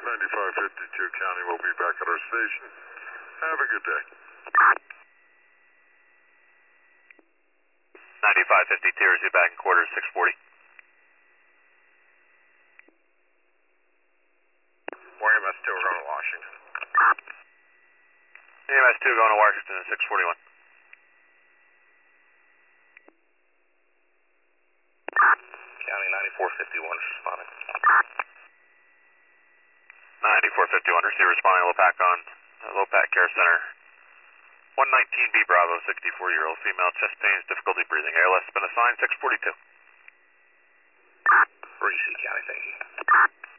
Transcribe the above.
9552 County will be back at our station. Have a good day. 9552, receive back in quarters 640. Warning MS2, we're going to Washington. EMS2 going to Washington at 641. County 9451 is responding. 9451, receive responding Lopac on Lopac Care Center. 119B Bravo, 64-year-old female, chest pains, difficulty breathing. ALS has been assigned 642. Receive County, thank you.